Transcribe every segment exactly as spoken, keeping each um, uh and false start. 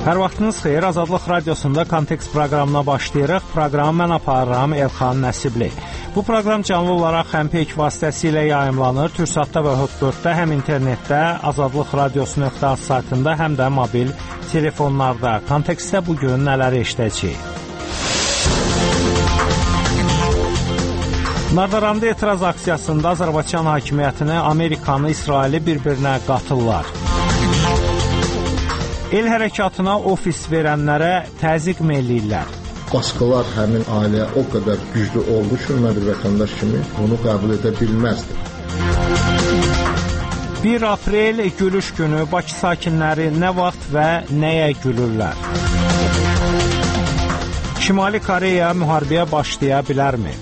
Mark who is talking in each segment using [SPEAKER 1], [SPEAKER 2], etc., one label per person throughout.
[SPEAKER 1] Hər vaxtınız xeyir, Azadlıq Radiosunda Kontekst proqramına başlayırıq. Proqramı mən aparıram Elxan Nəsibli. Bu proqram canlı olaraq həm peyk vasitəsilə yayımlanır, Türksatda və Hot dörddə, həm internetdə, azadlıq radiosu nöqtə az saytında, həm də mobil telefonlarda. Kontekstdə bugün nələri eşidəcəyik? Nardaranda etiraz aksiyasında Azərbaycan hakimiyyətini, Amerikanı, İsraili bir-birinə qatırlar. El hərəkatına ofis verənlərə təzyiq mi eləyirlər?
[SPEAKER 2] Baskılar həmin ailəyə o qədər güclü oldu ki, mən bir vətəndaş kimi bunu qəbul edə bilməzdim.
[SPEAKER 1] bir aprel gülüş günü Bakı sakinləri nə vaxt və nəyə gülürlər? Şimali Koreya müharibəyə başlaya bilərmi?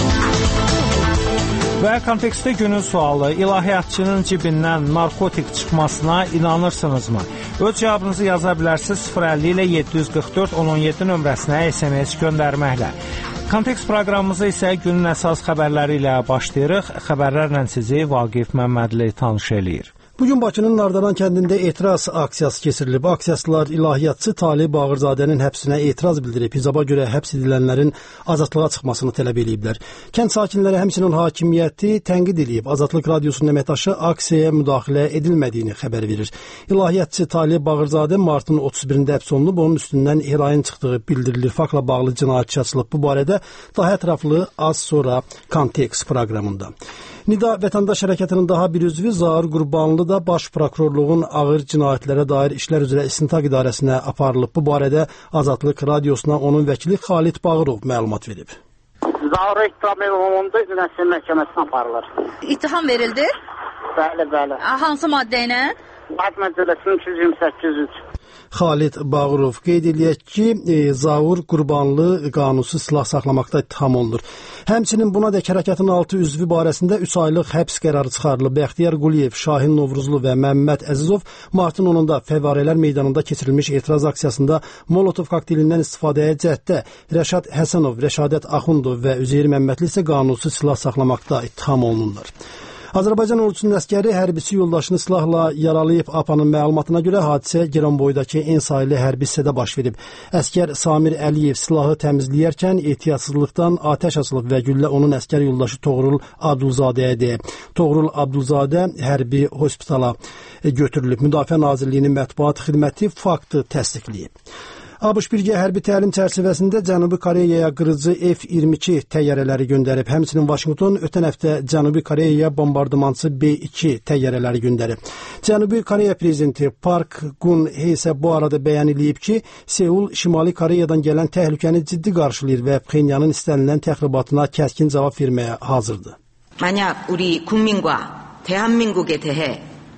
[SPEAKER 1] Və kontekstdə günün sualı, ilahiyyatçının cibindən narkotik çıxmasına inanırsınızmı? Öz cavabınızı yaza bilərsiniz sıfır əlli ilə yeddi yüz qırx dörd on on yeddi nömrəsinə S M S göndərməklə. Kontekst proqramımızı isə günün əsas xəbərləri ilə başlayırıq. Xəbərlərlə sizi Vaqif Məmmədli tanış eləyir.
[SPEAKER 3] Bugün Bakının Nardaran kəndində etiraz aksiyası keçirilib. Aksiyaçılar ilahiyyatçı Talib Bağırzadənin həbsinə etiraz bildirib. Hizaba görə həbs edilənlərin azadlığa çıxmasını tələb ediblər. Kənd sakinləri həmçinin hakimiyyəti tənqid edib. Azadlıq Radiosunun əməkdaşı aksiyaya müdaxilə edilmədiyini xəbər verir. İlahiyyatçı Talib Bağırzadə martın otuz birində həbs olunub, onun üstündən heroin çıxdığı bildirilir. Faktla bağlı cinayət açılıb. Bu barədə daha ətraflı az sonra Kontekst proqramında. Nida Vətəndaş Hərəkatının daha bir üzvü Zaur Qurbanlı da Baş Prokurorluğun ağır cinayətlərə dair işlər üzrə istintaq idarəsinə aparılıb. Bu barədə Azadlıq Radiosuna onun vəkili Xalid Bağırov məlumat verib.
[SPEAKER 4] Zaur ittiham ümumunda Üzrəsin məhkəməsinə aparılır.
[SPEAKER 5] İttiham verildi?
[SPEAKER 4] Bəli, bəli.
[SPEAKER 5] Hansı maddə ilə?
[SPEAKER 4] Maddə məcəlləsinin iki yüz iyirmi səkkiz üç.
[SPEAKER 3] Xalid Bağırov qeyd eləyək ki, e, Zaur Qurbanlı qanunsuz silah saxlamaqda ittiham olunur. Həmçinin buna dək hərəkatın altı üzvü barəsində üç aylıq həbs qərarı çıxarılıb. Bəxtiyar Quliyev, Şahin Novruzlu və Məmməd Əzizov martın onunda Fəvvarələr meydanında keçirilmiş etiraz aksiyasında Molotov kokteylindən istifadəyə cəhddə Rəşad Həsənov, Rəşadət Axundov və Üzeyir Məmmədli isə qanunsuz silah saxlamaqda ittiham olunurlar. Azərbaycan ordusunun əskəri hərbisi yoldaşını silahla yaralayıb. APA'nın məlumatına görə hadisə Giranboydakı en saylı hərbi hissədə baş verib. Əskər Samir Əliyev silahı təmizləyərkən ehtiyatsızlıqdan atəş açılıb və güllə onun əskər yoldaşı Toğrul Abdulzadəyə deyib. Toğrul Abdulzadə hərbi hospitala götürülüb. Müdafiə Nazirliyinin mətbuat xidməti faktı təsdiqləyib. ABŞ birgə hərbi təlim çərçivəsində Cənubi Koreyaya qırıcı F iyirmi iki təyyarələri göndərib. Həmçinin Vaşinqton ötən həftə Cənubi Koreyaya bombardımançı B iki təyyarələri göndərib. Cənubi Koreya prezidenti Park Geun-hye isə bu arada bəyan edib ki, Seul Şimali Koreyadan gələn təhlükəni ciddi qarşılayır və Pxenyanın istənilən təxribatına kəskin cavab verməyə hazırdır.
[SPEAKER 6] 만약 우리 국민과 대한민국에 대해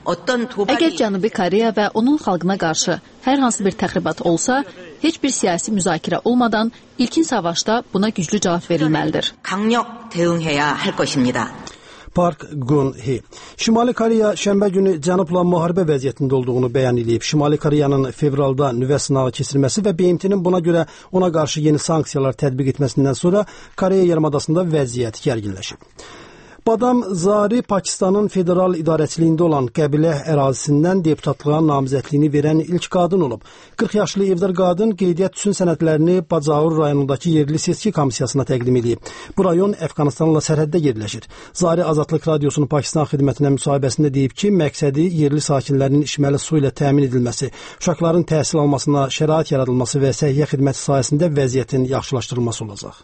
[SPEAKER 7] Əgər Cənubi Koreya və onun xalqına qarşı hər hansı bir təxribat olsa, heç bir siyasi müzakirə olmadan ilkin savaşda buna güclü cavab verilməlidir.
[SPEAKER 6] 강력 대응해야 할 것입니다.
[SPEAKER 3] Park Geun-hye. Şimali Koreya şənbə günü Cənubla müharibə vəziyyətində olduğunu bəyan edib. Şimali Koreyanın fevralda nüvə sınağı keçirməsi və B M T-nin buna görə ona qarşı yeni sanksiyalar tətbiq etməsindən sonra Koreya yarımadasında vəziyyət gərginləşib. Badam Zari Pakistanın federal idarəçiliyində olan qəbilə ərazisindən deputatlığa namizədliyini verən ilk qadın olub. qırx yaşlı evdar qadın qeydiyyat üçün sənədlərini Bacaur rayonundakı yerli seçki komissiyasına təqdim edib. Bu rayon Əfqanistanla sərhəddə yerləşir. Zari Azadlıq Radiosunun Pakistan xidmətinə müsahibəsində deyib ki, məqsədi yerli sakinlərin içməli su ilə təmin edilməsi, uşaqların təhsil almasına şərait yaradılması və səhiyyə xidməti sayəsində vəziyyətin yaxşılaşdırılması olacaq.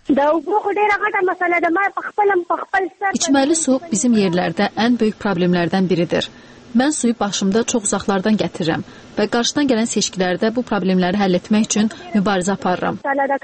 [SPEAKER 7] İçməli su bizim yerlərdə ən böyük problemlərdən biridir. Mən suyu başımda çox uzaqlardan gətirirəm və qarşıdan gələn seçkilərdə bu problemləri həll etmək üçün mübarizə aparıram.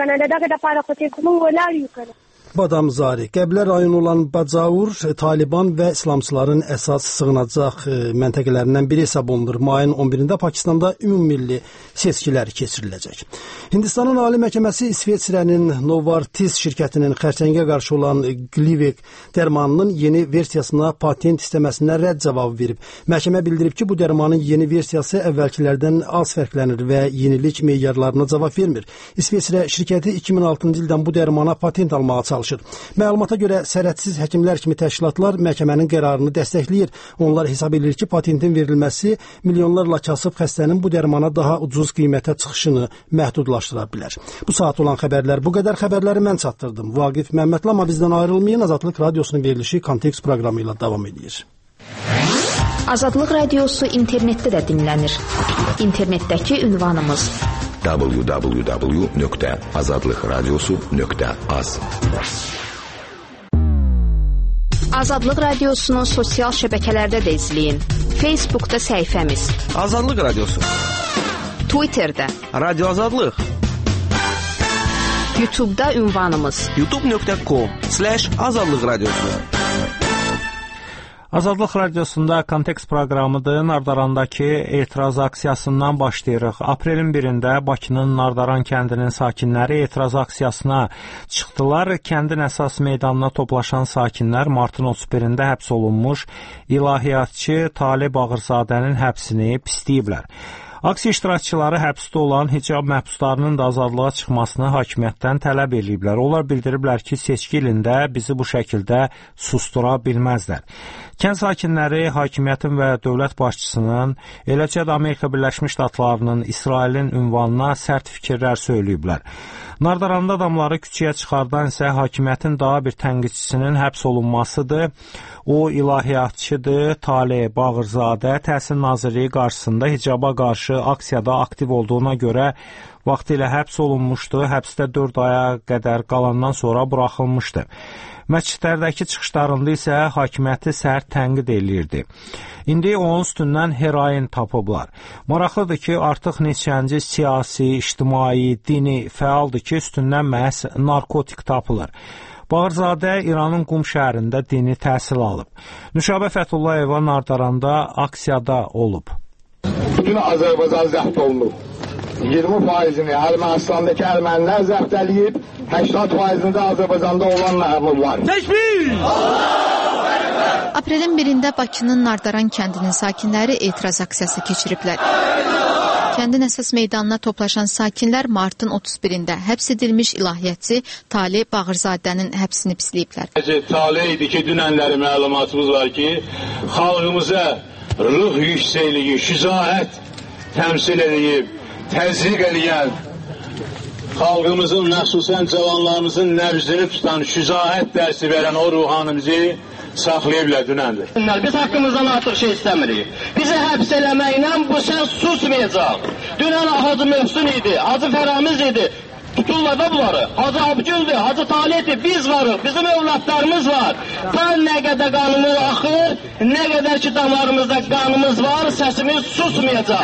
[SPEAKER 3] Badam Zari. Qəbilə rayonu olan Bacaur, Taliban və İslamçıların əsas sığınacaq e, məntəqələrindən biri hesab olunur. Mayın on birində Pakistanda ümummilli seçkilər keçiriləcək. Hindistanın Ali Məhkəməsi İsveçrənin Novartis şirkətinin xərçəngə qarşı olan Glivec dərmanının yeni versiyasına patent istəməsinə rədd cavabı verib. Məhkəmə bildirib ki, bu dərmanın yeni versiyası əvvəlkilərdən az fərqlənir və yenilik meyarlarına cavab vermir. İsveçrə şirkəti iki min altıncı ildən bu dərmana patent almağa çalışır. çalışır. Məlumata görə sərhədsiz həkimlər kimi təşkilatlar məhkəmənin qərarını dəstəkləyir. Onlar hesab edir ki, patentin verilməsi milyonlarla kasıb xəstənin bu dərmana daha ucuz qiymətə çıxışını məhdudlaşdıra bilər. Bu saat olan xəbərlər bu qədər. Xəbərləri mən çatdırdım. Vaqif Məmmədli, amma bizdən ayrılmayın. Azadlıq Radiosunun verilişi Kontekst proqramı ilə davam edir.
[SPEAKER 8] Azadlıq Radiosu internetdə də dinlənir. İnternetdəki ünvanımız w w w nöqtə azadlıq radiosu nöqtə az. Azadlıq Radiosunu sosial şəbəkələrdə də izləyin. Facebookda səhifəmiz
[SPEAKER 9] Azadlıq Radiosu,
[SPEAKER 8] Twitterdə
[SPEAKER 9] Radio Azadlıq,
[SPEAKER 8] YouTube'da ünvanımız
[SPEAKER 9] youtube nöqtə com slash azadlıq radiosu.
[SPEAKER 1] Azadlıq Radiosunda Kontekst proqramıdır. Nardarandakı etiraz aksiyasından başlayırıq. Aprelin birində Bakının Nardaran kəndinin sakinləri etiraz aksiyasına çıxdılar. Kəndin əsas meydanına toplaşan sakinlər martın otuz birində həbs olunmuş ilahiyyatçı Talib Bağırzadənin həbsini pisləyiblər. Aksiya iştirakçıları həbsdə olan hicab məhbuslarının da azadlığa çıxmasını hakimiyyətdən tələb ediblər. Onlar bildiriblər ki, seçki ilində bizi bu şəkildə sustura bilməzlər. Kənd sakinləri hakimiyyətin və dövlət başçısının, eləcə də Amerika Birləşmiş Ştatlarının İsrailin ünvanına sərt fikirlər söyləyiblər. Nardaranda adamları küçəyə çıxardan isə hakimiyyətin daha bir tənqidçisinin həbs olunmasıdır. O, ilahiyyatçıdır, Talib Bağırzadə Təhsil Nazirliyi qarşısında hicaba qarşı aksiyada aktiv olduğuna görə vaxtilə həbs olunmuşdu. Həbsdə dörd aya qədər qalandan sonra buraxılmışdı. Məscidlərdəki çıxışlarında isə hakimiyyəti sərt tənqid eləyirdi. İndi onun üstündən heroin tapıblar. Maraqlıdır ki, artıq neçənci siyasi, ictimai, dini fəaldır ki, üstündən məhz narkotik tapılır. Bağırzadə İranın Qum şəhərində dini təhsil alıb. Nüşabə Fətullayeva Nardaranda aksiyada olub.
[SPEAKER 10] Bütün Azərbaycan zəbt olunub. iyirmi faizini Ermənistandakı ermənilər zəbt eləyib, səksən faizini də Azərbaycanda olan məmurlar.
[SPEAKER 9] Təkbir!
[SPEAKER 7] Aprelin birində Bakının Nardaran kəndinin sakinləri etiraz aksiyası keçiriblər. Kəndin əsas meydanına toplaşan sakinlər martın otuz birində həbs edilmiş ilahiyyatçı Talib Bağırzadənin həbsini pisləyiblər.
[SPEAKER 10] Talib idi ki, dünənləri məlumatımız var ki, xalqımıza ruh yüksəkliyi, şücaət təmsil edib, təzyiq edən, xalqımızın, məxsusən cavanlarımızın nəbzini tutan, şücaət dərsi verən o ruhanımızı saxlayıblar dünəndir.
[SPEAKER 11] Biz haqqımızdan artıq şey istəmirik. Bizi həbs eləməklə bu səs susmayacaq. Dünən Hacı Mövsün idi, Hacı Fəramiz idi. Tuturlar da bunları. Hacı Abgüldür, Hacı Talibdir, biz varıq, bizim övladlarımız var. Ta nə qədər qanımız axır, nə qədər ki damarımızda qanımız var, səsimiz susmayacaq.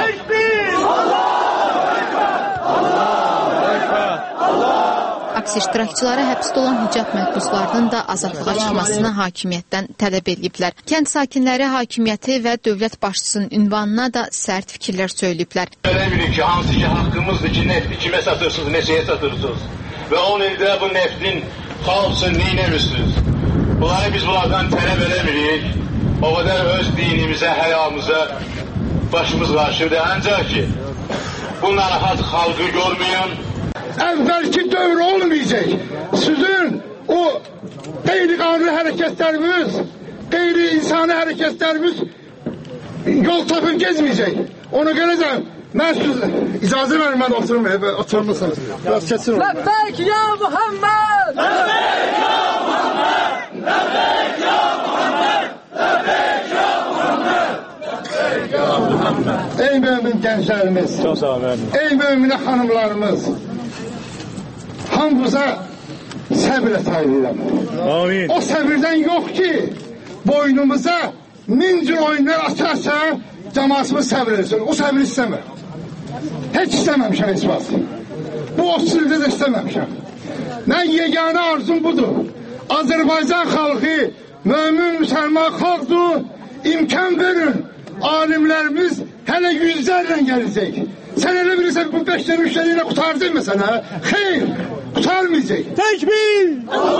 [SPEAKER 7] Aksiya iştirakçıları həbsdə olan hicab məhbuslarının da azadlığa çıxmasını hakimiyyətdən tələb ediblər. Kənd sakinləri hakimiyyəti və dövlət başçısının ünvanına da sərt fikirlər söyləyiblər.
[SPEAKER 10] Belə bilir ki, hansı ki haqqımızdır ki, nefti kimə satırsınız, neçəyə satırsınız və on ildə bu neftin xalq üçün neynəmişsiniz? Bunları biz bunlardan tələb edemirik. O qədər öz dinimizə, həyamıza başımız qarşıdır. Ancaq ki, bu narahat xalqı görməyən, əvvəlki dövr olmayacaq. Sizin o qeyri-qanuni hərəkətlərimiz, qeyri-insani hərəkətlərimiz yol tapıb gezməyəcək. Ona gələcəm. Mən siz icazə verin, mən oturum, oturmuşsunuz. Biraz keçsin onu.
[SPEAKER 12] Ləbbeyk ya Muhammed! Ləbbeyk ya Muhammed! Ləbbeyk ya Muhammed! Ləbbeyk ya Muhammed! Ləbbeyk ya Muhammed!
[SPEAKER 10] Ey mömin gənclərimiz, ey möminə xanımlarımız, hamımıza səbirlə tayin edirəm. O səbirdən yox ki, boynumuza min cür oyunlar açarsa, cəmasımız səbir etsin. O səbir istəmir. Heç istəməmişəm heç vaxt. Bu otuz ildə də istəməmişəm. Mən yeganə arzum budur. Azərbaycan xalqı, mömin, müsəlman xalqdır, imkan verin. Alimlərimiz hələ yüzlərlə gələcək. Sən elə bilirsən bu beşdən üçləri ilə qutardın mı sənə? Xeyr, qutarmayacaq.
[SPEAKER 9] Təkbir!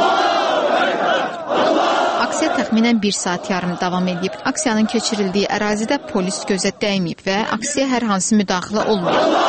[SPEAKER 7] Aksiya təxminən bir saat yarım davam edib. Aksiyanın keçirildiyi ərazidə polis gözə dəyməyib və aksiya hər hansı müdaxilə olmayıb.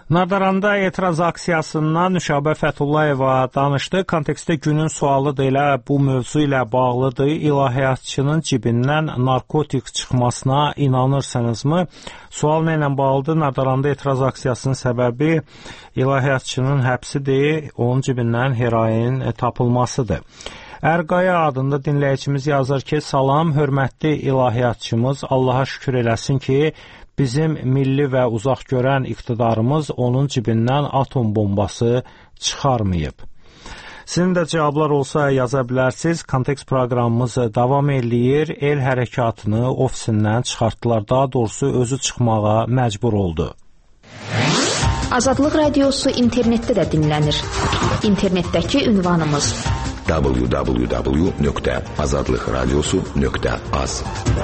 [SPEAKER 1] Nardaranda etiraz aksiyasından Nüşabə Fətullayeva danışdı. Kontekstdə günün sualı da elə bu mövzu ilə bağlıdır. İlahiyyatçının cibindən narkotik çıxmasına inanırsınızmı? Sual ilə bağlıdır. Nardaranda etiraz aksiyasının səbəbi ilahiyyatçının həbsidir, onun cibindən heroin tapılmasıdır. Ərqaya adında dinləyicimiz yazır ki, salam, hörmətli ilahiyyatçımız, Allaha şükür eləsin ki, bizim milli və uzaq görən iqtidarımız onun cibindən atom bombası çıxarmayıb. Sizin də cavablar olsa yaza bilərsiniz. Kontekst proqramımız davam eləyir. El hərəkatını ofisindən çıxartdılar. Daha doğrusu özü çıxmağa məcbur oldu.
[SPEAKER 8] Azadlıq Radiosu internetdə də dinlənir. İnternetdəki ünvanımız
[SPEAKER 13] w w w nöqtə azadlıq radiosu nöqtə az.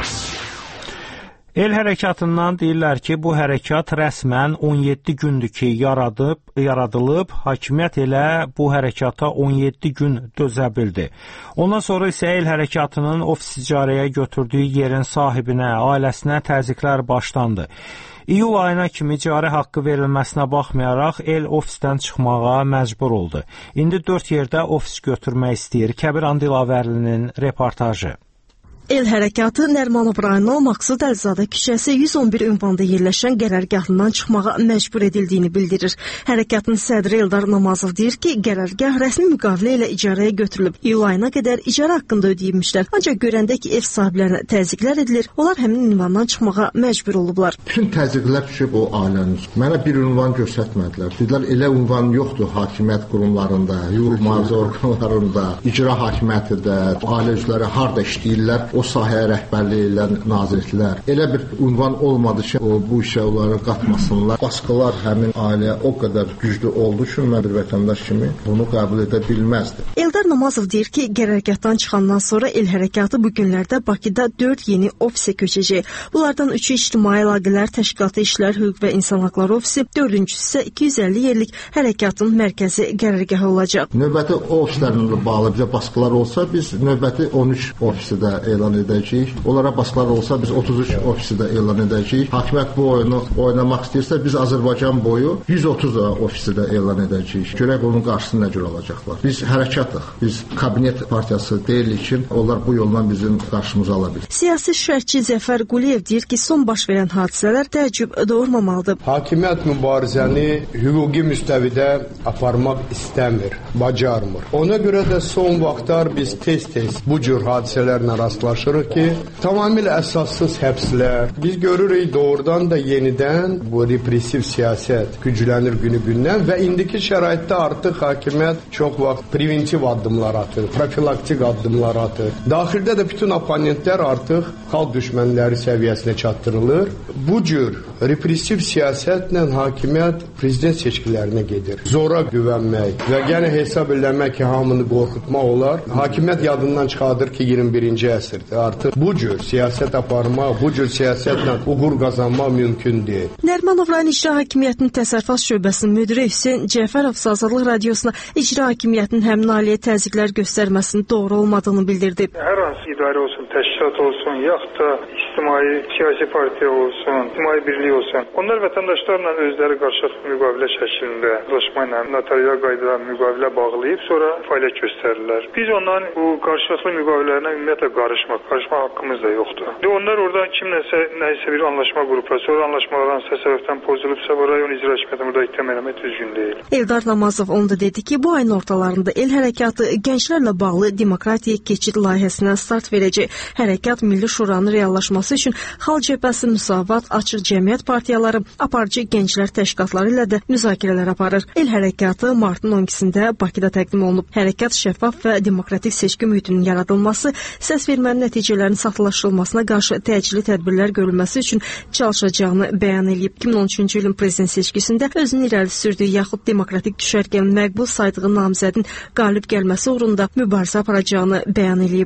[SPEAKER 1] El hərəkatından deyirlər ki, bu hərəkat rəsmən on yeddi gündür ki, yaradıb, yaradılıb, hakimiyyət elə bu hərəkata on yeddi gün dözə bildi. Ondan sonra isə el hərəkatının ofis icarəyə götürdüyü yerin sahibinə, ailəsinə təzyiqlər başlandı. İyul ayına kimi icarə haqqı verilməsinə baxmayaraq el ofisdən çıxmağa məcbur oldu. İndi dörd yerdə ofis götürmək istəyir. Kəbir Andilavərlinin reportajı.
[SPEAKER 14] El hərəkatı Nərmanov rayonu Maqsud Əlzadə küçəsi yüz on bir ünvanda yerləşən qərargahından çıxmağa məcbur edildiyini bildirir. Hərəkatın sədri Eldar Namazov deyir ki, qərargah rəsmi müqavilə ilə icarəyə götürülüb. İyul ayına qədər icarə haqqında ödəyilmişlər. Ancaq görəndə ki, ev sahiblərinə təzyiqlər edilir, onlar həmin ünvandan çıxmağa məcbur olublar.
[SPEAKER 2] Bütün təzyiqlər düşüb o ailənin üstünə. Mənə bir ünvan göstərmədilər. Dedilər, elə ünvan yoxdur hakimiyyət qurumlarında, hüquq mühafizə orqanlarında, icra hakimiyyətində, ailə üzvləri harda işləyirlər, o sahəyə rəhbərlik edən nazirliklər. Elə bir ünvan olmadı ki, o, bu işə onları qatmasınlar. Baskılar həmin ailəyə o qədər güclü oldu ki, mən bir vətəndaş kimi bunu qəbul edə bilməzdim.
[SPEAKER 14] Eldar Namazov deyir ki, qərargahdan çıxandan sonra el hərəkatı bu günlərdə Bakıda dörd yeni ofisə köçəcək. Bunlardan üçü İctimai Əlaqələr Təşkilatı İşlər, Hüquq və İnsan Haqları ofisi, dördüncüsü isə iki yüz əlli yerlik hərəkatın mərkəzi qərargahı olacaq.
[SPEAKER 2] Növbəti ofislərlə bağlı bizə baskılar olsa, biz növbəti on üç ofisi də elan edəcəyik. Onlara baskılar olsa, biz otuz üç ofisi də elan edəcəyik. Hakimiyyət bu oyunu oynamaq istəyirsə, biz Azərbaycan boyu yüz otuz ofisi də elan edəcəyik. Görək onun qarşısını nə cür alacaqlar. Biz hərəkatıq. Biz kabinet partiyası deyilik ki, onlar bu yolla bizim qarşımıza ala bilir.
[SPEAKER 14] Siyasi şərhçi Zəfər Quliyev deyir ki, son baş verən hadisələr təəccüb doğurmamalıdır.
[SPEAKER 15] Hakimiyyət mübarizəni hüquqi müstəvidə aparmaq istəmir, bacarmır. Ona görə də son vaxtlar biz tez-tez bu cür hadisələrlə rastlaşırıq ki, tamamilə əsassız həbslər. Biz görürük doğrudan da yenidən bu repressiv siyasət güclənir günü-gündən və indiki şəraitdə artıq hakimiyyət çox vaxt preventiv addımlar atır, profilaktik addımlar atır. Daxildə də bütün oponentlər artıq xalq düşmənləri səviyyəsinə çatdırılır. Bu cür repressiv siyasətlə hakimiyyət prezident seçkilərinə gedir. Zora güvənmək və yenə hesab eləmək ki, hamını qorxutmaq olar. Hakimiyyət yadından çıxardır ki, iyirmi birinci əsrdir. Artıq bu cür siyasət aparmaq, bu cür siyasətlə uğur qazanmaq mümkün deyil.
[SPEAKER 14] Nərmanov rayon İcra Hakimiyyətinin təsərrüfat şöbəsinin müdiri Hüseyn Cəfərov Azadlıq Radiosuna icra hakimiyyətinin həmin aliyə təzyiqlər göstərməsinin doğru olmadığını bildirdi.
[SPEAKER 16] Hər hansı idarə olsun, təşkilat olsun, yaxud da ictimai siyasi partiya olsun, ictimai birlik olsun. Onlar vətəndaşlarla özləri qarşılıqlı müqavilə şəklində anlaşma ilə notarial qaydada müqavilə bağlayıb sonra fəaliyyət göstərirlər. Biz onların bu qarşılıqlı müqavilələrlə ümumiyyətlə qarışmaq, qarışma haqqımız da yoxdur. Və onlar oradan kimləsə nəyisə bir anlaşma qrupla, sonra anlaşmalar hansısa səbəbdən pozulubsa, bu rayon icra hakimiyyəti burada ittiham eləmək düzgün deyil.
[SPEAKER 14] Eldar Namazov onu da dedi ki, bu ayın ortalarında el hərəkatı gənclərlə bağlı demokratiya keçid layihəsinə start verəcək. Hərəkat Milli Şuranın reallaşması üçün Xalq Cəbhəsi, Müsavat, Açıq Cəmiyyət partiyaları, aparıcı gənclər təşkilatları ilə də müzakirələr aparır. El hərəkatı martın on ikisində Bakıda təqdim olunub. Hərəkat şəffaf və demokratik seçki mühitinin yaradılması, səs vermənin nəticələrinin saxtalaşdırılmasına qarşı təcili tədbirlər görülməsi üçün çalışacağını bəyan edib. iki min on üçüncü ilin prezident seçkisində özünü irəli sürdüyü yaxud demokratik düşərgənin məqbul saydığı namizədin qalib gəlməsi uğrunda mübarizə aparacağını bəyan edib.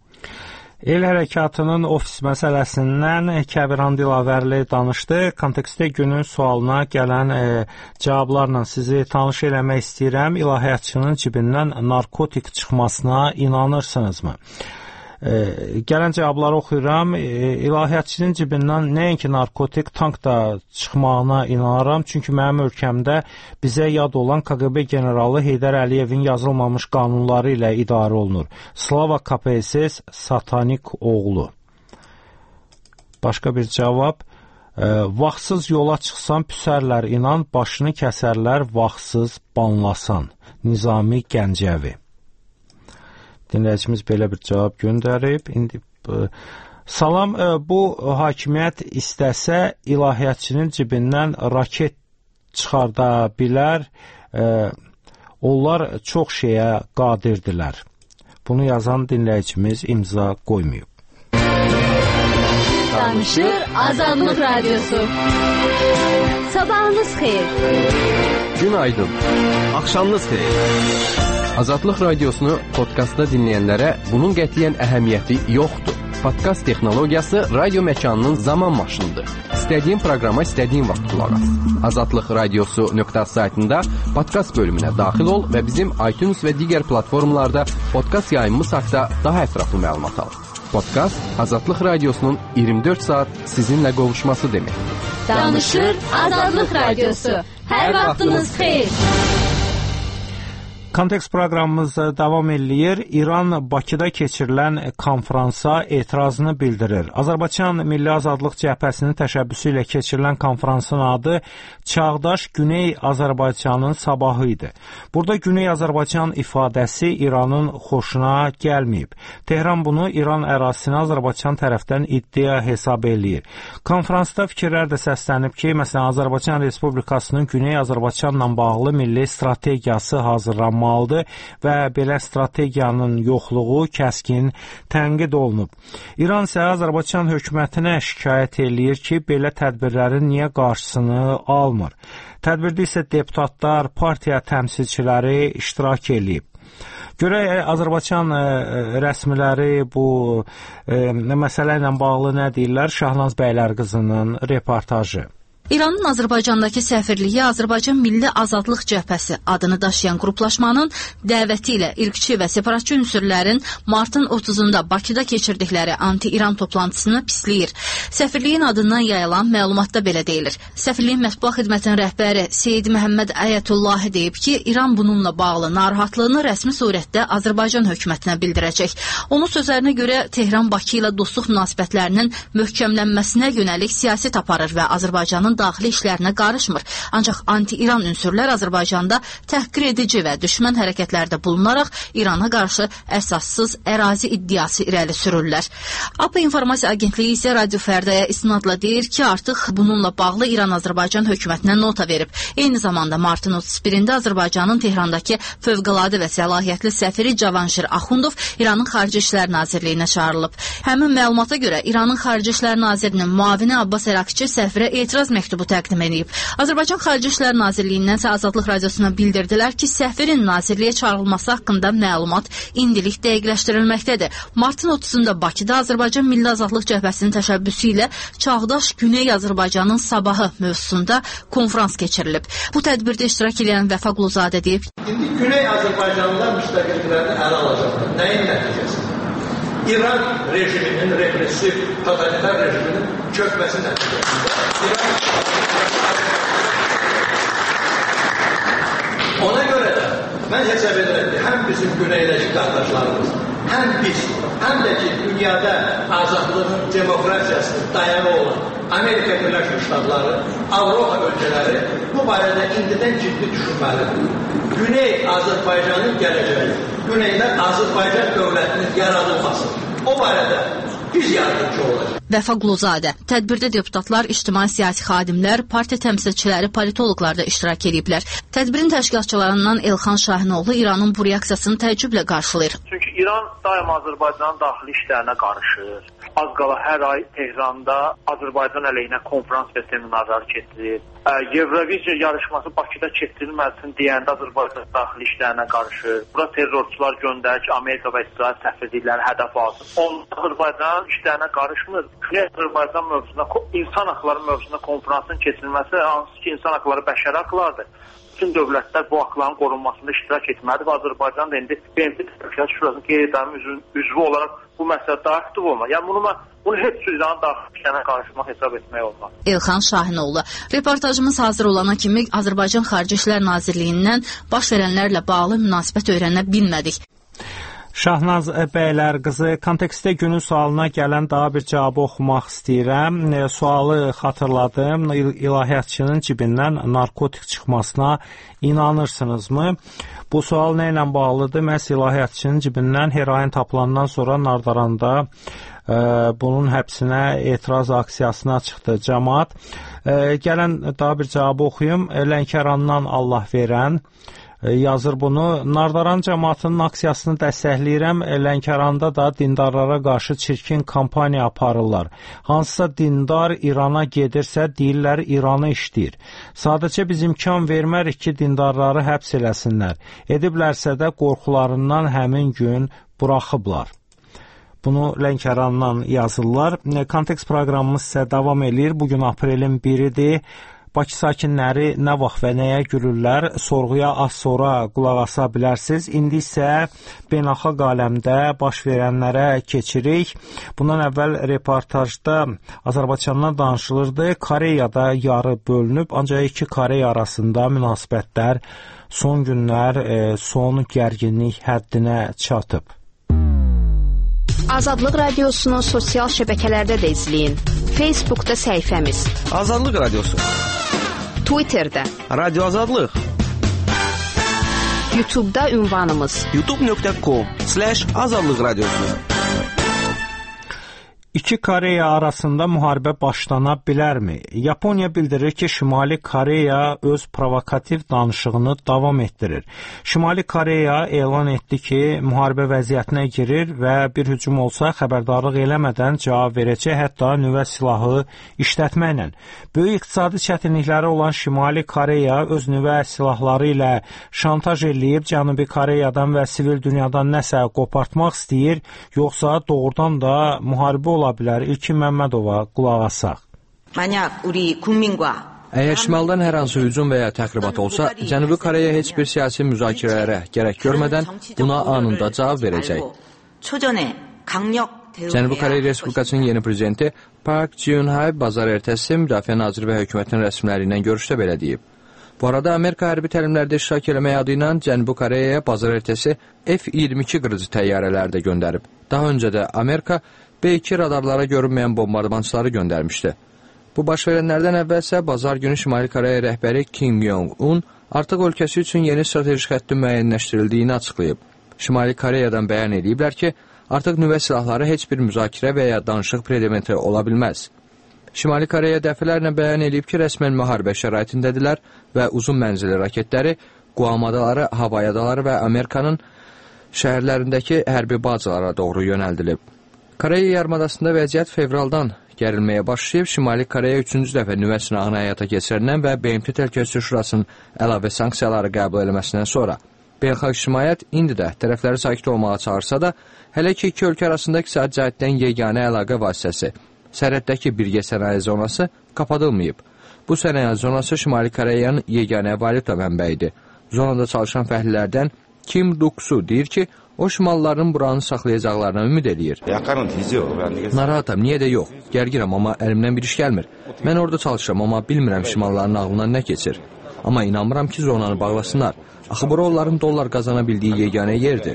[SPEAKER 1] El hərəkatının ofis məsələsindən Kəbiran Dilavərli danışdı. Kontekstdə günün sualına gələn e, cavablarla sizi tanış eləmək istəyirəm. İlahiyyatçının cibindən narkotik çıxmasına inanırsınızmı? E, gələn cavabları oxuyuram. E, ilahiyyatçının cibindən nəinki narkotik, tank da çıxmağına inanıram. Çünki mənim ölkəmdə bizə yad olan K G B generalı Heydər Əliyevin yazılmamış qanunları ilə idarə olunur. Slava K P S S satanik oğlu. Başqa bir cavab. E, vaxtsız yola çıxsan püsərlər inan, başını kəsərlər vaxtsız banlasan. Nizami Gəncəvi. Dinləyicimiz belə bir cavab göndərib. İndi salam, bu hakimiyyət istəsə ilahiyyatçının cibindən raket çıxarda bilər. Onlar çox şeyə qadirdirlər. Bunu yazan dinləyicimiz imza qoymayıb.
[SPEAKER 17] Danışır Azadlıq Radyosu. Sabahınız xeyir.
[SPEAKER 18] Günaydın. Axşamınız xeyir. Azadlıq Radiosunu podkastda dinləyənlərə bunun qətiyyən əhəmiyyəti yoxdur. Podkast texnologiyası radio məkanının zaman maşınıdır. İstədiyin proqrama istədiyin vaxt qulaq as. azadlıq radiosu nöqtə saytında podkast bölümünə daxil ol və bizim iTunes və digər platformalarda podkast yayımımız haqqında daha ətraflı məlumat al. Podkast Azadlıq Radiosunun iyirmi dörd saat sizinlə qovuşması deməkdir.
[SPEAKER 17] Danışır Azadlıq Radiosu. Hər vaxtınız xeyir.
[SPEAKER 1] Kontekst proqramımız davam eləyir. İran Bakıda keçirilən konfransa etirazını bildirir. Azərbaycan Milli Azadlıq Cəbhəsinin təşəbbüsü ilə keçirilən konfransın adı Çağdaş Güney Azərbaycanın sabahı idi. Burada Güney Azərbaycan ifadəsi İranın xoşuna gəlməyib. Tehran bunu İran ərazisini Azərbaycan tərəfdən iddia hesab eləyir. Konfransda fikirlər də səslənib ki, məsələn, Azərbaycan Respublikasının Güney Azərbaycanla bağlı milli strategiyası hazırlanmalıdır və belə strategiyanın yoxluğu kəskin tənqid olunub. İran isə Azərbaycan hökumətinə şikayət eləyir ki, belə tədbirlərin niyə qarşısını almır. Tədbirdə isə deputatlar, partiya təmsilçiləri iştirak eləyib. Görək, Azərbaycan rəsmiləri bu e, məsələ ilə bağlı nə deyirlər? Şahnaz Bəylər qızının reportajı.
[SPEAKER 7] İranın Azərbaycandakı səfirliyi Azərbaycan Milli Azadlıq Cəbhəsi adını daşıyan qruplaşmanın dəvəti ilə irqçi və separatçı ünsürlərin martın otuzunda Bakıda keçirdikləri anti-İran toplantısını pisləyir. Səfirliyin adından yayılan məlumatda belə deyilir. Səfirliyin mətbuat xidmətinin rəhbəri Seyid Məhəmməd Əyətullahi deyib ki, İran bununla bağlı narahatlığını rəsmi surətdə Azərbaycan hökumətinə bildirəcək. Onun sözlərinə görə Tehran Bakı ilə dostluq münasibətlərinin möhkəmlənməsinə yönəlik siyasət aparır və Azərbaycanın daxili işlərinə qarışmır. Ancaq anti-İran ünsürlər Azərbaycanda təhqir edici və düşmən hərəkətlərdə bulunaraq İrana qarşı əsassız ərazi iddiası irəli sürürlər. A P İnformasiya Agentliyi isə Radio Fərdəyə istinadla deyir ki, artıq bununla bağlı İran Azərbaycan hökumətinə nota verib. Eyni zamanda martın otuz birində Azərbaycanın Tehrandakı fövqəladə və səlahiyyətli səfiri Cavanşir Axundov İranın Xarici İşlər Nazirliyinə çağırılıb. Həmin məlumata görə İranın Xarici İşlər Nazirinin müavini Abbas Ərakçı səfirə etiraz məktubu təqdim edib. Azərbaycan Xarici İşlər Nazirliyindən isə Azadlıq Radiosuna bildirdilər ki, səfirin nazirliyə çağırılması haqqında məlumat indilik dəqiqləşdirilməkdədir. Martın otuzunda Bakıda Azərbaycan Milli Azadlıq Cəbhəsinin təşəbbüsü ilə Çağdaş Güney Azərbaycanın sabahı mövzusunda konfrans keçirilib. Bu tədbirdə iştirak edən Vəfa Quluzadə deyib.
[SPEAKER 19] İndi Güney Azərbaycanlılar müstəqilliklərini ələ alacaqlar. Nəyin nəticəsi? İran rejiminin, repressiv, totalitar rejiminin çökməsi nəticəsində İran ona görə də mən hesab edirəm ki, həm bizim güneydəki qardaşlarımız, həm biz, həm də ki, dünyada azadlığın, demokrasiyasının dayanı olan Amerika Birləşmiş Ştatları, Avropa ölkələri bu barədə indidən ciddi düşünməlidir. Güney Azərbaycanın gələcəyi, Güneydə Azərbaycan dövlətinin yaradılması, o barədə biz yardımcı olacaq.
[SPEAKER 7] Vəfa Quluzadə. Tədbirdə deputatlar, ictimai-siyasi xadimlər, partiya təmsilçiləri, politoloqlar da iştirak ediblər. Tədbirin təşkilatçılarından Elxan Şahinoğlu İranın bu reaksiyasını təəccüblə qarşılayır.
[SPEAKER 20] Çünki İran daima Azərbaycanın daxili işlərinə qarışır. Az qala hər ay Tehranda Azərbaycan əleyhinə konfrans və seminarlar keçirir. Euroviziya yarışması Bakıda keçirilməsin deyəndə Azərbaycan daxili işlərinə qarışır. Bura terrorçular göndərir ki, Amerika və İsrail səfirlikləri hədəf alsın. Onlar Azərbaycanın işlərinə qarışmır. Güney Azərbaycan mövzusunda, insan haqları mövzusunda konferansın keçirilməsi, hansı ki, insan haqları bəşəri haqlardır. bütün dövlətlər bu haqların qorunmasında iştirak etməlidir və Azərbaycan da indi B M T Təhlükəsizlik Şurasının qeyri-daimi üzvü olaraq bu məsələdə daha aktiv olmalı. Yəni bunu, bunu heç sürüdən daxil işlərinə qarışmaq hesab etmək olmaz.
[SPEAKER 5] Elxan Şahinoğlu. Reportajımız hazır olana kimi Azərbaycan Xarici İşlər Nazirliyindən baş verənlərlə bağlı münasibət öyrənə bilmədik.
[SPEAKER 1] Şahnaz bəylər qızı, kontekstdə günün sualına gələn daha bir cavabı oxumaq istəyirəm. E, sualı xatırladım. İlahiyyatçının cibindən narkotik çıxmasına inanırsınızmı? Bu sual nə ilə bağlıdır? Məhz ilahiyyatçının cibindən heroin tapılandan sonra Nardaranda e, bunun həbsinə etiraz aksiyasına çıxdı cəmaət. E, gələn daha bir cavabı oxuyum. Lənkərandan Allah verən yazır bunu. Nardaran cəmaatının aksiyasını dəstəkləyirəm. Lənkəranda da dindarlara qarşı çirkin kampaniya aparırlar. Hansısa dindar İrana gedirsə, deyirlər İranı işləyir. Sadəcə biz imkan vermərik ki, dindarları həbs eləsinlər. Ediblərsə də qorxularından həmin gün buraxıblar. Bunu Lənkərandan yazırlar. Kontekst proqramımız isə davam edir. Bugün aprelin biridir. Bakı sakinləri nə vaxt və nəyə gülürlər, sorğuya az sonra qulaq asa bilərsiniz. İndi isə beynəlxalq aləmdə baş verənlərə keçirik. Bundan əvvəl reportajda Azərbaycandan danışılırdı. Koreyada yarı bölünüb, ancaq iki Koreya arasında münasibətlər son günlər e, son gərginlik həddinə çatıb.
[SPEAKER 8] Azadlıq Radiosunu sosial şəbəkələrdə də izləyin. Facebookda səhifəmiz
[SPEAKER 9] Azadlıq Radiosu,
[SPEAKER 8] Twitterdə
[SPEAKER 9] Radio Azadlıq,
[SPEAKER 8] YouTube'da ünvanımız
[SPEAKER 9] youtube nöqtə com slash azadlıq radiosu.
[SPEAKER 1] İki Koreya arasında müharibə başlana bilərmi? Yaponiya bildirir ki, Şimali Koreya öz provokativ danışığını davam etdirir. Şimali Koreya elan etdi ki, müharibə vəziyyətinə girir və bir hücum olsa xəbərdarlıq eləmədən cavab verəcək, hətta nüvə silahı işlətməklə. Böyük iqtisadi çətinlikləri olan Şimali Koreya öz nüvə silahları ilə şantaj eləyib Cənubi Koreyadan və sivil dünyadan nəsə qopartmaq istəyir, yoxsa doğrudan da müharibə ola bilər. İlkin Məmmədova qulaq asaq.
[SPEAKER 18] Əgər şimaldan hər hansı hücum və ya təxribat olsa, Cənubi Koreya heç bir siyasi müzakirələrə gərək görmədən buna anında cavab verəcək. Cənubi Koreya Respublikasının yeni prezidenti Park Geun-hye bazar ertəsi Müdafiə Naziri və hökumətinin rəsmiləri ilə görüşdə belə deyib. Bu arada Amerika hərbi təlimlərdə iştirak eləmək adı ilə Cənubi Koreyaya bazar ertəsi F iyirmi iki qırıcı təyyarələri də göndərib. Daha öncə də Amerika B iki radarlara görünməyən bombardımançıları göndərmişdi. Bu baş verənlərdən əvvəlsə bazar günü Şimali Koreya rəhbəri Kim Jong-un artıq ölkəsi üçün yeni strateji xəttin müəyyənləşdirildiyini açıqlayıb. Şimali Koreyadan bəyan ediblər ki, artıq nüvə silahları heç bir müzakirə və ya danışıq predimetri ola bilməz. Şimali Koreya dəfələrlə bəyan edib ki, rəsmən müharibə şəraitindədirlər və uzun mənzilli raketləri Guam adaları, Havay adaları və Amerikanın şəhərlərindəki hərbi bazalara doğru yönəldilib. Koreya yarımadasında vəziyyət fevraldan gərilməyə başlayıb, Şimali Koreya üçüncü dəfə nüvə sınağını həyata keçirəndən və B M T Təhlükəsizlik Şurasının əlavə sanksiyaları qəbul eləməsindən sonra. Beynəlxalq ictimaiyyət indi də tərəfləri sakit olmağa çağırsa da, hələ ki iki ölkə arasında iqtisadi cəhətdən yeganə əlaqə vasitəsi, sərhəddəki birgə sənaye zonası kapadılmayıb. Bu sənaye zonası Şimali Koreyanın yeganə valyuta mənbəyidir. Zonada çalışan fəhlilərdən Kim Duk-su deyir ki, o şimalların buranı saxlayacaqlarına ümid eləyir. Narahatam, niyə də yox. Gərginəm, amma əlimdən bir iş gəlmir. Mən orada çalışıram, amma bilmirəm şimalların ağlından nə keçir. Amma inanmıram ki, zonanı bağlasınlar. Axı bura onların dollar qazana bildiyi yeganə yerdir.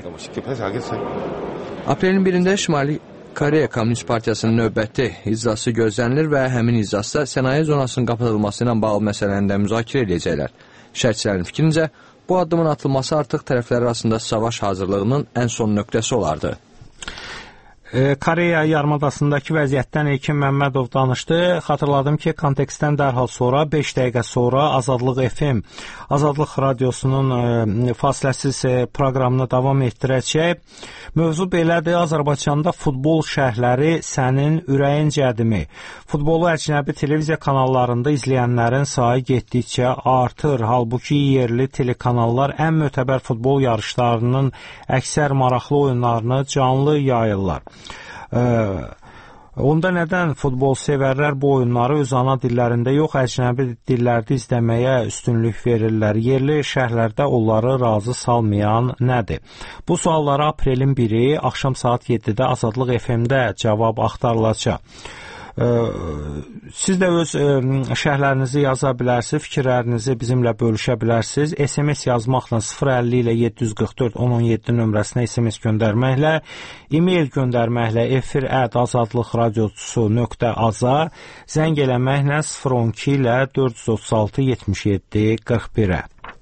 [SPEAKER 18] Aprelin birində Şimali Koreya Komünist Partiyasının növbəti iclası gözlənilir və həmin iclasda sənaye zonasının qapadılması ilə bağlı məsələni müzakirə edəcəklər. Şərhçilərin fikrincə, bu addımın atılması artıq tərəflər arasında savaş hazırlığının ən son nöqtəsi olardı.
[SPEAKER 1] Koreya yarımadasındakı vəziyyətdən İlkin Məmmədov danışdı. Xatırladım ki, kontekstdən dərhal sonra, beş dəqiqə sonra Azadlıq F M, Azadlıq Radiosunun e, fasiləsiz e, proqramını davam etdirəcək. Mövzu belədir, Azərbaycanda futbol şərhləri sənin ürəyincədimi? Futbolu əcnəbi televiziya kanallarında izləyənlərin sayı getdikcə artır. Halbuki yerli telekanallar ən mötəbər futbol yarışlarının əksər maraqlı oyunlarını canlı yayırlar. Onda nədən futbol sevərlər bu oyunları öz ana dillərində yox, əcnəbi dillərdə izləməyə üstünlük verirlər? Yerli şəhərlərdə onları razı salmayan nədir? Bu suallara aprelin biri axşam saat yeddidə Azadlıq F M-də cavab axtarılacaq. Siz də öz şərhlərinizi yaza bilərsiniz, fikirlərinizi bizimlə bölüşə bilərsiniz. S M S yazmaqla sıfır əlli ilə yeddi yüz qırx dörd on on yeddi nömrəsinə S M S göndərməklə, e-mail göndərməklə efir at azadlıq radiosu nöqtə aza, zəng eləməklə sıfır on iki ilə dörd yüz otuz altı yetmiş yeddi qırx birə.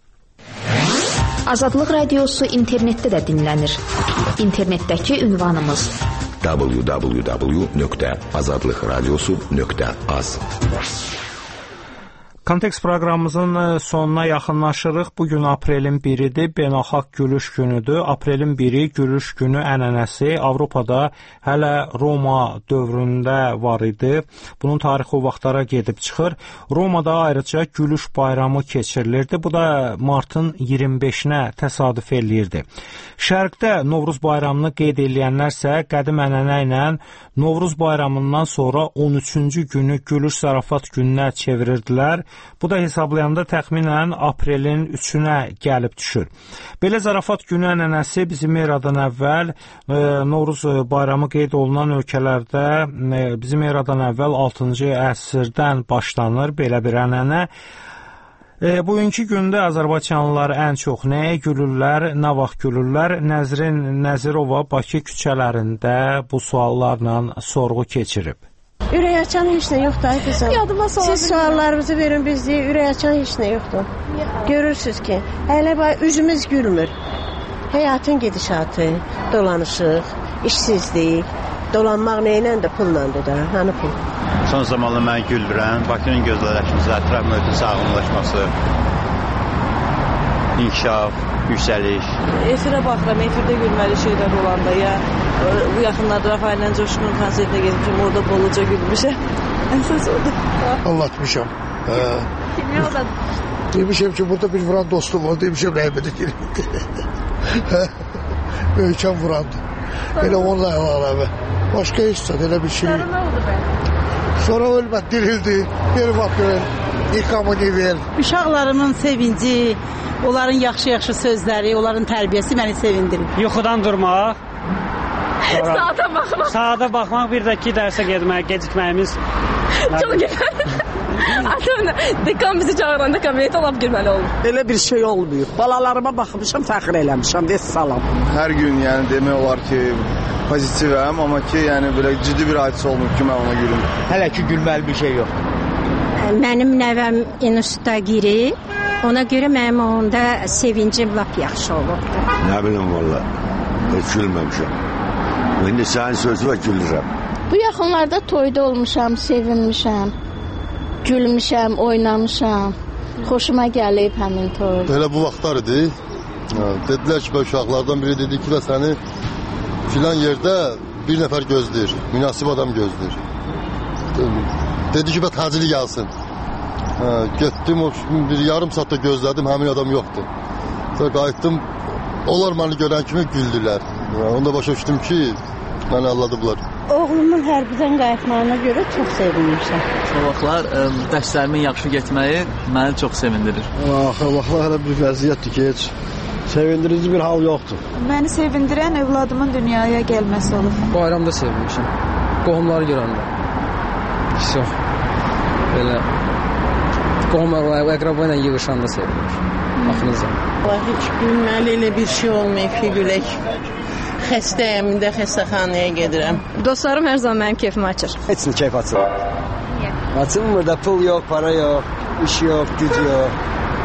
[SPEAKER 8] Azadlıq radiosu internetdə də dinlənir. İnternetdəki ünvanımız
[SPEAKER 13] w w w nöqtə azadlıq radiosu nöqtə az.
[SPEAKER 1] Kontekst proqramımızın sonuna yaxınlaşırıq. Bugün aprelin biridir, beynəlxalq gülüş günüdür. Aprelin biri gülüş günü ənənəsi Avropada hələ Roma dövründə var idi. Bunun tarixi o vaxtlara gedib çıxır. Romada ayrıca gülüş bayramı keçirilirdi. Bu da martın iyirmi beşinə təsadüf eləyirdi. Şərqdə Novruz bayramını qeyd edilənlərsə qədim ənənə ilə Novruz bayramından sonra on üçüncü günü gülüş zarafat gününə çevirirdilər. Bu da hesablayanda təxminən aprelin üçünə gəlib düşür. Belə zarafat günü ənənəsi bizim eradan əvvəl e, Novruz bayramı qeyd olunan ölkələrdə e, bizim eradan əvvəl altıncı əsrdən başlanır belə bir ənənə. E, bugünkü gündə Azərbaycanlılar ən çox nəyə gülürlər, nə vaxt gülürlər? Nəzrin Nəzirova Bakı küçələrində bu suallarla sorğu keçirib.
[SPEAKER 21] Ürək açan heç nə yoxdur, ay qızım. Yadıma Siz suallarınızı verin, biz deyik, ürək açan heç nə yoxdur. Görürsünüz ki, hələ üzümüz gülmür. Həyatın gedişatı, dolanışıq, işsizlik, dolanmaq neyləndir, pullandır da, hanı pul?
[SPEAKER 22] Son zamanla mən güldürəm, Bakının gözəlləşməsi, ətraf mühitin sağlamlaşması, inkişaf, yüksəliş. Efirə baxıram, efirdə gülməli şeylər olanda ya. Bu yaxınlarda Rafael'lə Coşkunun konsertinə getmişəm, orada boluca gülmüşəm. Əsas orada.
[SPEAKER 23] Anlatmışam.
[SPEAKER 21] Kimi o da?
[SPEAKER 23] Demişəm ki, burada bir vuran dostum var, demişəm rəhmədə girildi. Möhkəm vurandı. Elə onunla əlavə. Başqa heç zat, elə bir şey.
[SPEAKER 21] Sonra nə oldu bə?
[SPEAKER 23] Sonra ölməd, dirildi. Bir vaxt görən, ikamı nivel.
[SPEAKER 21] Uşaqlarımın sevinci, onların yaxşı-yaxşı sözləri, onların tərbiyəsi məni sevindirir.
[SPEAKER 24] Yuxudan durmaq.
[SPEAKER 21] Saata baxmaq.
[SPEAKER 24] Saata baxmaq, bir də ki, dərsə getmək, gecikməyimiz.
[SPEAKER 21] Çox gözəl. Atam dekan bizi çağıranda kabinetə alıb girməli olur.
[SPEAKER 25] Elə bir şey olmuyor. Balalarıma baxmışam, fəxr eləmişəm, və salam.
[SPEAKER 26] Hər gün yəni demək olar ki, pozitivəm, amma ki, yəni belə ciddi bir hadisə olmur ki, mən ona gülüm.
[SPEAKER 25] Hələ ki, gülməli bir şey yox.
[SPEAKER 27] Mənim nəvəm instituta girib, ona görə mənim onda sevincim lap yaxşı olubdur.
[SPEAKER 28] Nə bilim valla, heç gülməmişəm. İndi sənin sözünə gülürəm.
[SPEAKER 29] Bu yaxınlarda toyda olmuşam, sevinmişəm, gülmüşəm, oynamışam. Xoşuma gəlib həmin toy.
[SPEAKER 30] Elə bu vaxtlar idi. Dedilər ki, uşaqlardan biri dedi ki, səni filan yerdə bir nəfər gözləyir, münasib adam gözləyir. Dedi ki, bə təcili gəlsin. Getdim, bir yarım saatda gözlədim, həmin adam yoxdur. Sonra qayıtdım, onlar məni görən kimi güldülər. Onda başa düşdüm ki, məni anladıblar.
[SPEAKER 21] Oğlumun hərbidən qayıtmağına görə çox sevinmişəm.
[SPEAKER 31] O vaxtlar dərslərimin yaxşı getməyi məni çox sevindirir.
[SPEAKER 30] Axı, vaxtlar hələ bir vəziyyətdir ki, heç sevindirici bir hal yoxdur.
[SPEAKER 32] Məni sevindirən övladımın dünyaya gəlməsi olub.
[SPEAKER 31] Bayramda sevinmişəm. Qohumları görəndə. Çox. Belə qohumlar, əqraba ilə yığışanda sevinmişəm. Axınıza.
[SPEAKER 21] Heç gülməli elə bir şey olmayıb ki, gülək. Xəstəyəm, indi xəstəxanaya gedirəm.
[SPEAKER 32] Dostlarım hər zaman mənim keyfimi açır.
[SPEAKER 25] Heç mi keyf açır? Niyə? Açılmır da pul yox, para yox, iş yox, güc yox.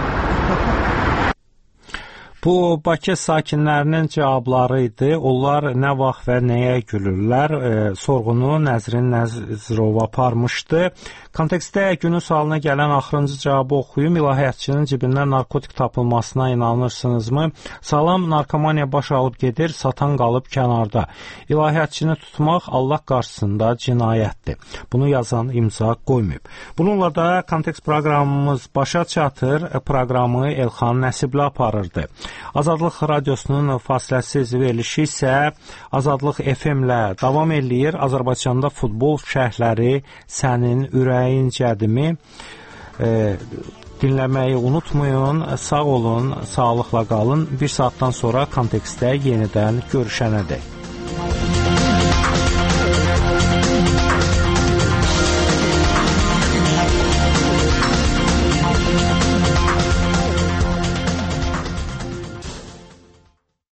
[SPEAKER 1] Bu Bakı sakinlərinin cavabları idi. Onlar nə vaxt və nəyə gülürlər? E, sorğunu Nəzrin Nəzirova aparmışdı. Kontekstdə günün sualına gələn axırıncı cavabı oxuyum. İlahiyyatçının cibindən narkotik tapılmasına inanırsınızmı? Salam, narkomaniya baş alıb gedir, satan qalıb kənarda. İlahiyyatçını tutmaq Allah qarşısında cinayətdir. Bunu yazan imza qoymayıb. Bununla da kontekst proqramımız başa çatır. Proqramı Elxan Nəsibli aparırdı. Azadlıq Radiosunun fasiləsiz verilişi isə Azadlıq F M-lə davam eləyir. Azərbaycanda futbol şərhləri sənin ürəyincədimi? E, dinləməyi unutmayın. Sağ olun, sağlıqla qalın. Bir saatdan sonra kontekstdə yenidən görüşənədək.